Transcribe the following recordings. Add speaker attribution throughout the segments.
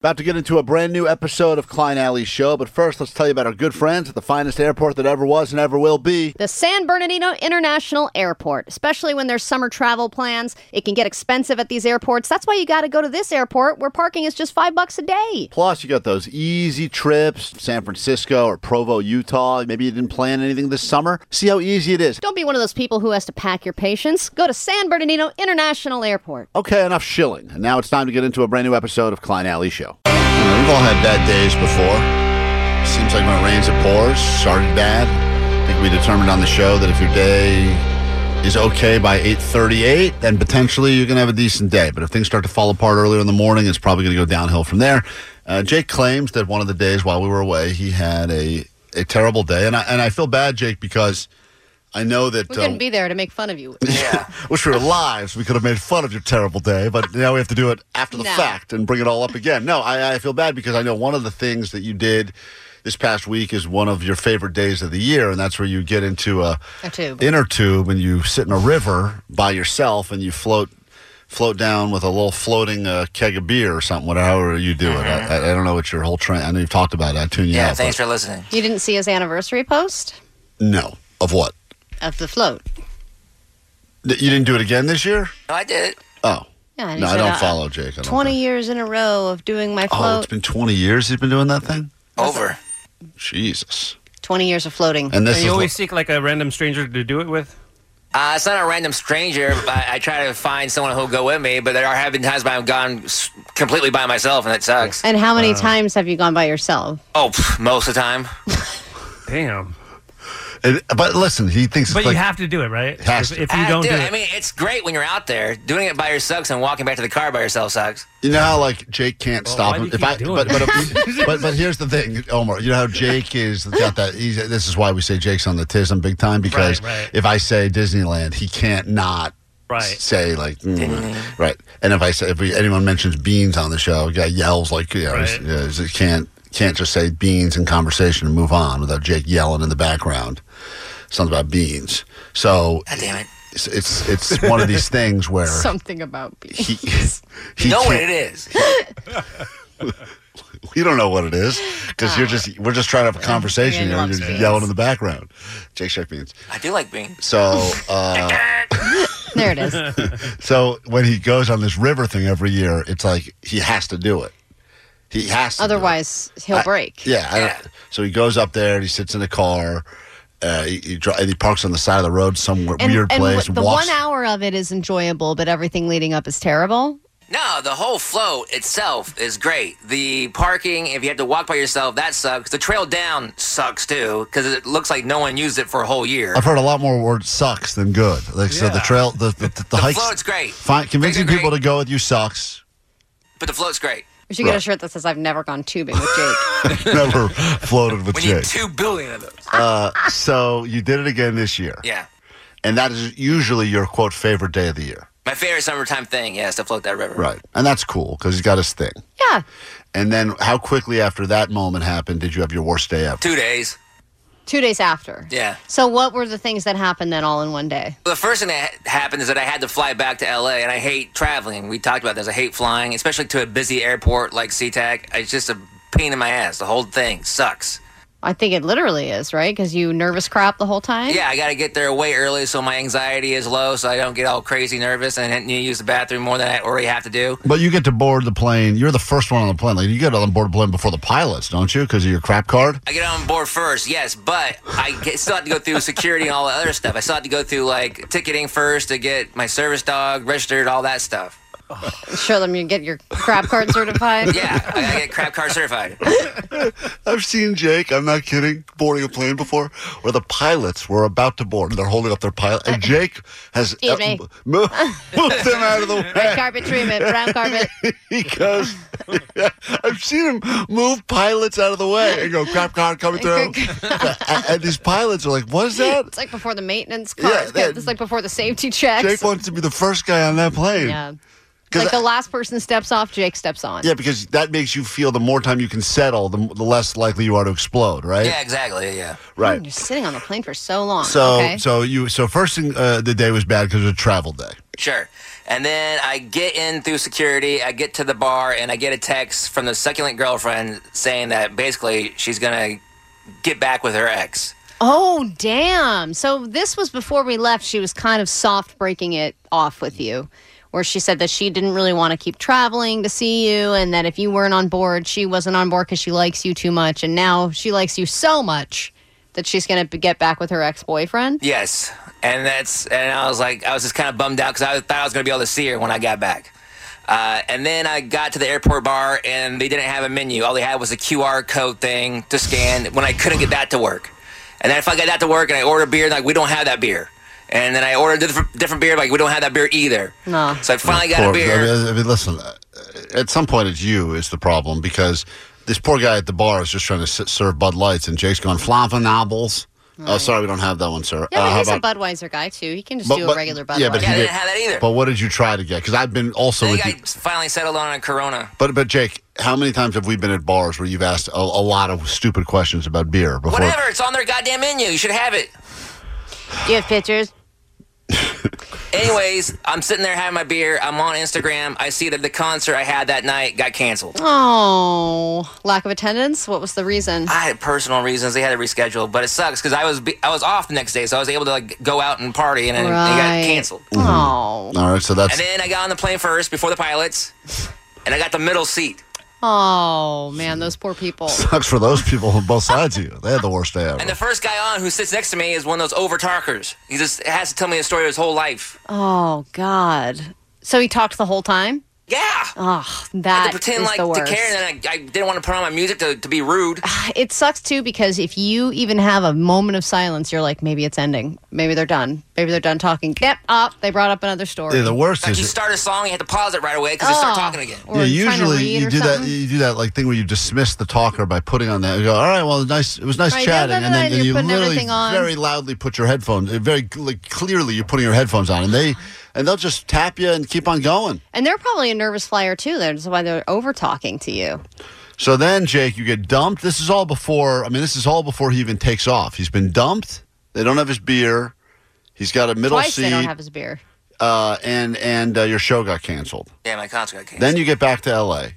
Speaker 1: About to get into a brand new episode of Klein Alley Show, but first let's tell you about our good friends at the finest airport that ever was and ever will be.
Speaker 2: The San Bernardino International Airport. Especially when there's summer travel plans, it can get expensive at these airports. That's why you got to go to this airport where parking is just $5 a day.
Speaker 1: Plus, you got those easy trips, San Francisco or Provo, Utah. Maybe you didn't plan anything this summer. See how easy it is.
Speaker 2: Don't be one of those people who has to pack your patience. Go to San Bernardino International Airport.
Speaker 1: Okay, enough shilling. And now it's time to get into a brand new episode of Klein Alley Show. We've all had bad days before. Seems like when it rains, it pours. Started bad. I think we determined on the show that if your day is okay by 8:38, then potentially you're going to have a decent day. But if things start to fall apart earlier in the morning, it's probably going to go downhill from there. Jake claims that one of the days while we were away, he had a terrible day. And I feel bad, Jake, because I know that...
Speaker 2: We couldn't be there to make fun of you.
Speaker 1: Yeah. Wish we were live so we could have made fun of your terrible day, but now we have to do it after the fact and bring it all up again. No, I feel bad because I know one of the things that you did this past week is one of your favorite days of the year, and that's where you get into a inner tube and you sit in a river by yourself and you float down with a little floating keg of beer or something, whatever you do it. I don't know what your whole trend... I know you've talked about it. I tune you out.
Speaker 3: Yeah, thanks for listening.
Speaker 2: You didn't see his anniversary post?
Speaker 1: No. Of what?
Speaker 2: Of the float.
Speaker 1: You didn't do it again this year?
Speaker 3: No, I did.
Speaker 1: Oh.
Speaker 2: Yeah,
Speaker 1: no, I don't follow Jake.
Speaker 2: 20 years in a row of doing my float.
Speaker 1: Oh, it's been 20 years he's been doing that thing?
Speaker 3: Over.
Speaker 1: Jesus.
Speaker 2: 20 years of floating.
Speaker 4: And you always seek like a random stranger to do it with?
Speaker 3: It's not a random stranger. I try to find someone who'll go with me, but there have been times when I've gone completely by myself, and it sucks.
Speaker 2: And how many times have you gone by yourself?
Speaker 3: Oh, most of the time.
Speaker 4: Damn.
Speaker 1: But listen, he thinks.
Speaker 4: But you have to do it, right? If you don't do it,
Speaker 3: I mean, it's great when you're out there. Doing it by yourself and walking back to the car by yourself sucks.
Speaker 1: You know how like Jake can't stop him. But here's the thing, Omar. You know how Jake is got that. This is why we say Jake's on the tism big time because if I say Disneyland, he can't not. Say like right, and if anyone mentions beans on the show, a guy yells like he can't just say beans in conversation and move on without Jake yelling in the background something about beans. So
Speaker 3: God damn it.
Speaker 1: It's one of these things where
Speaker 2: something about beans.
Speaker 3: You know what it is.
Speaker 1: We don't know what it is because we're just trying to have a conversation. You're yelling in the background. Jake Shark beans.
Speaker 3: I do like beans.
Speaker 1: So
Speaker 2: there it is.
Speaker 1: So when he goes on this river thing every year, it's like he has to do it. He has to.
Speaker 2: Otherwise, he'll break.
Speaker 1: So he goes up there and he sits in a car. He parks on the side of the road somewhere weird place.
Speaker 2: The 1 hour of it is enjoyable, but everything leading up is terrible.
Speaker 3: No, the whole float itself is great. The parking, if you have to walk by yourself, that sucks. The trail down sucks too because it looks like no one used it for a whole year.
Speaker 1: I've heard a lot more words sucks than good. So the trail, the hikes,
Speaker 3: float's great.
Speaker 1: Convincing people to go with you sucks.
Speaker 3: But the float's great.
Speaker 2: We should get a shirt that says, I've never gone tubing with Jake.
Speaker 1: Never floated with Jake.
Speaker 3: We need 2 billion of those.
Speaker 1: So you did it again this year.
Speaker 3: Yeah.
Speaker 1: And that is usually your, quote, favorite day of the year.
Speaker 3: My favorite summertime thing, is to float that river.
Speaker 1: Right. And that's cool because he's got his thing.
Speaker 2: Yeah.
Speaker 1: And then how quickly after that moment happened did you have your worst day ever?
Speaker 3: 2 days.
Speaker 2: 2 days after.
Speaker 3: Yeah.
Speaker 2: So what were the things that happened then all in one day?
Speaker 3: Well, the first thing that happened is that I had to fly back to L.A., and I hate traveling. We talked about this. I hate flying, especially to a busy airport like SeaTac. It's just a pain in my ass. The whole thing sucks.
Speaker 2: I think it literally is, right? Because you nervous crap the whole time?
Speaker 3: Yeah, I got to get there way early so my anxiety is low so I don't get all crazy nervous and need to use the bathroom more than I already have to do.
Speaker 1: But you get to board the plane. You're the first one on the plane. Like, you get on board the plane before the pilots, don't you? Because of your crap card?
Speaker 3: I get on board first, yes, but I still have to go through security and all the other stuff. I still have to go through, like, ticketing first to get my service dog registered, all that stuff.
Speaker 2: Show them you get your crab card certified.
Speaker 3: Yeah, I gotta get crab card certified.
Speaker 1: I've seen Jake, I'm not kidding, boarding a plane before where the pilots were about to board and they're holding up their pilot. And Jake has moved them out of the way.
Speaker 2: Red carpet treatment, brown carpet.
Speaker 1: Because I've seen him move pilots out of the way and go, crab card coming through. And these pilots are like, what is that?
Speaker 2: It's like before the maintenance car. It's like before the safety checks.
Speaker 1: Jake wants to be the first guy on that plane.
Speaker 2: Yeah. Like the last person steps off, Jake steps on.
Speaker 1: Yeah, because that makes you feel the more time you can settle, the less likely you are to explode, right?
Speaker 3: Yeah, exactly. Yeah.
Speaker 1: Right.
Speaker 2: You're sitting on the plane for so long.
Speaker 1: So first thing, the day was bad because it was a travel day.
Speaker 3: Sure. And then I get in through security, I get to the bar, and I get a text from the succulent girlfriend saying that basically she's going to get back with her ex.
Speaker 2: Oh, damn. So this was before we left. She was kind of soft breaking it off with you, where she said that she didn't really want to keep traveling to see you, and that if you weren't on board, she wasn't on board because she likes you too much. And now she likes you so much that she's going to get back with her ex-boyfriend?
Speaker 3: Yes. And I was just kind of bummed out because I thought I was going to be able to see her when I got back. And then I got to the airport bar, and they didn't have a menu. All they had was a QR code thing to scan when I couldn't get that to work. And then if I got that to work and I ordered beer, like, we don't have that beer. And then I ordered a different beer, like, we don't have that beer either.
Speaker 2: No.
Speaker 3: So I finally got a beer.
Speaker 1: I mean, listen, at some point it's you is the problem, because this poor guy at the bar is just trying to serve Bud Lights, and Jake's going, Flavanobbles. Oh, sorry, we don't have that one, sir.
Speaker 2: Yeah, but he's a Budweiser guy, too. He can just do a regular Budweiser.
Speaker 1: Yeah, but
Speaker 3: I didn't have that either.
Speaker 1: But what did you try to get? Because I've been also
Speaker 3: I think I finally settled on a Corona.
Speaker 1: But Jake, how many times have we been at bars where you've asked a lot of stupid questions about beer before?
Speaker 3: Whatever, it's on their goddamn menu. You should have it.
Speaker 2: Do you have pictures?
Speaker 3: Anyways, I'm sitting there having my beer. I'm on Instagram. I see that the concert I had that night got canceled.
Speaker 2: Oh, lack of attendance? What was the reason?
Speaker 3: I had personal reasons. They had to reschedule, but it sucks because I was off the next day, so I was able to go out and party, and then it got canceled.
Speaker 2: Oh.
Speaker 1: All right, so that's...
Speaker 3: And then I got on the plane first before the pilots, and I got the middle seat.
Speaker 2: Oh, man, those poor people.
Speaker 1: Sucks for those people on both sides of you. They had the worst day ever.
Speaker 3: And the first guy on who sits next to me is one of those over-talkers. He just has to tell me the story of his whole life.
Speaker 2: Oh, God. So he talked the whole time?
Speaker 3: Yeah.
Speaker 2: Oh,
Speaker 3: I
Speaker 2: that
Speaker 3: had to pretend
Speaker 2: is
Speaker 3: like
Speaker 2: the worst.
Speaker 3: to care, and then I didn't want to put on my music to be rude.
Speaker 2: It sucks, too, because if you even have a moment of silence, you're like, maybe it's ending. Maybe they're done. Maybe they're done talking. Yep, they brought up another story.
Speaker 1: Yeah, the worst is...
Speaker 3: You start a song, you have to pause it right away because they start talking again.
Speaker 2: Or
Speaker 1: usually you do that like thing where you dismiss the talker by putting on that. You go, all right, well, it was nice chatting, and then you literally very loudly put your headphones. Very clearly, you're putting your headphones on, and they'll just tap you and keep on going.
Speaker 2: And they're probably a nervous flyer, too. That's why they're over-talking to you.
Speaker 1: So then, Jake, you get dumped. This is all before he even takes off. He's been dumped. They don't have his beer. He's got a middle
Speaker 2: Twice
Speaker 1: seat.
Speaker 2: they don't have his beer.
Speaker 1: And your show got canceled.
Speaker 3: Yeah, my concert got canceled.
Speaker 1: Then you get back to L.A.,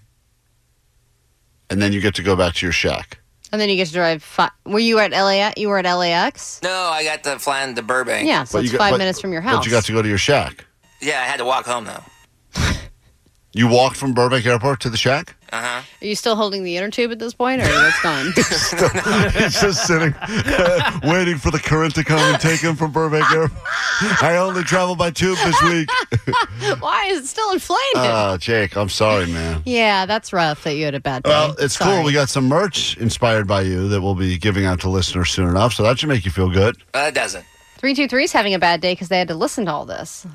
Speaker 1: and then you get to go back to your shack.
Speaker 2: And then you get to drive. Were you at LAX? You were at LAX?
Speaker 3: No, I got to fly into Burbank.
Speaker 2: Yeah, so it's 5 minutes from your house.
Speaker 1: But you got to go to your shack.
Speaker 3: Yeah, I had to walk home, though.
Speaker 1: You walked from Burbank Airport to the shack?
Speaker 3: Uh-huh.
Speaker 2: Are you still holding the inner tube at this point, or that's gone?
Speaker 1: He's just sitting, waiting for the current to come and take him from Burbank Airport. I only traveled by tube this week.
Speaker 2: Why is it still inflated?
Speaker 1: Jake, I'm sorry, man.
Speaker 2: Yeah, that's rough that you had a bad day.
Speaker 1: Well, it's cool. We got some merch inspired by you that we'll be giving out to listeners soon enough, so that should make you feel good.
Speaker 3: It doesn't.
Speaker 2: 323's having a bad day because they had to listen to all this.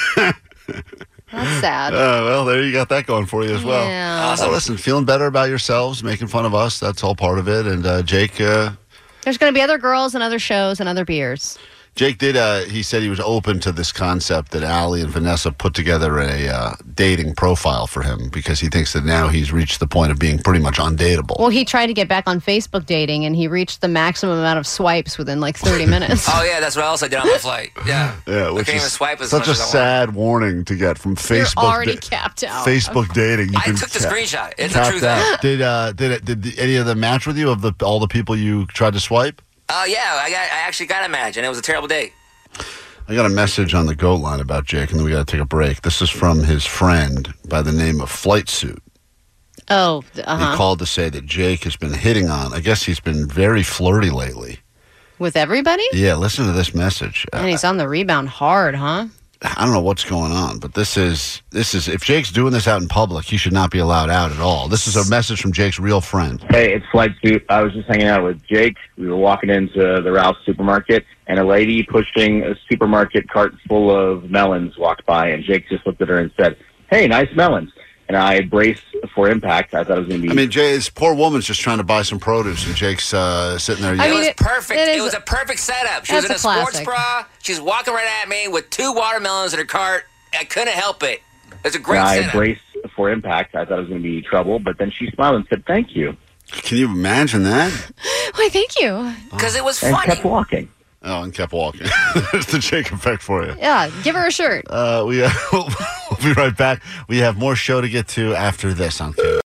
Speaker 2: That's sad.
Speaker 1: Well, there you got that going for you as well.
Speaker 2: Yeah.
Speaker 3: Awesome.
Speaker 1: Listen, feeling better about yourselves, making fun of us, that's all part of it. And Jake...
Speaker 2: There's going to be other girls and other shows and other beers.
Speaker 1: Jake did, he said he was open to this concept that Allie and Vanessa put together a dating profile for him because he thinks that now he's reached the point of being pretty much undateable.
Speaker 2: Well, he tried to get back on Facebook dating, and he reached the maximum amount of swipes within like 30 minutes.
Speaker 3: Oh, yeah, that's what else I did on my flight. Yeah.
Speaker 1: Which
Speaker 3: I can't
Speaker 1: is
Speaker 3: even swipe as
Speaker 1: such
Speaker 3: much
Speaker 1: a
Speaker 3: as I want.
Speaker 1: sad warning to get from Facebook.
Speaker 2: You're already capped out.
Speaker 1: Facebook dating.
Speaker 3: I took the screenshot. It's the truth.
Speaker 1: Did any of them match with you of all the people you tried to swipe?
Speaker 3: Oh, yeah, I actually got a match, and it was a terrible date.
Speaker 1: I got a message on the GOAT line about Jake, and then we got to take a break. This is from his friend by the name of Flight Suit.
Speaker 2: Oh,
Speaker 1: He called to say that Jake has been hitting on. I guess he's been very flirty lately.
Speaker 2: With everybody?
Speaker 1: Yeah, listen to this message.
Speaker 2: And he's on the rebound hard, huh?
Speaker 1: I don't know what's going on, but this is if Jake's doing this out in public, he should not be allowed out at all. This is a message from Jake's real friend.
Speaker 5: Hey, it's Flight Suit. I was just hanging out with Jake. We were walking into the Ralph's supermarket, and a lady pushing a supermarket cart full of melons walked by, and Jake just looked at her and said, "Hey, nice melons." And I braced for impact. I thought it was going to be...
Speaker 1: I mean, Jay, this poor woman's just trying to buy some produce, and Jake's sitting there.
Speaker 3: It was perfect. It was a perfect setup. She was in a sports
Speaker 2: classic.
Speaker 3: bra. She's walking right at me with 2 watermelons in her cart. I couldn't help it. It's a great
Speaker 5: and
Speaker 3: setup.
Speaker 5: I braced for impact. I thought it was going to be trouble, but then she smiled and said, "Thank you."
Speaker 1: Can you imagine that?
Speaker 2: Why, thank you.
Speaker 3: Because it was
Speaker 5: And
Speaker 3: funny.
Speaker 5: kept walking.
Speaker 1: Oh, and kept walking. There's the Jake effect for you.
Speaker 2: Yeah, give her a shirt.
Speaker 1: We'll be right back. We have more show to get to after this on K.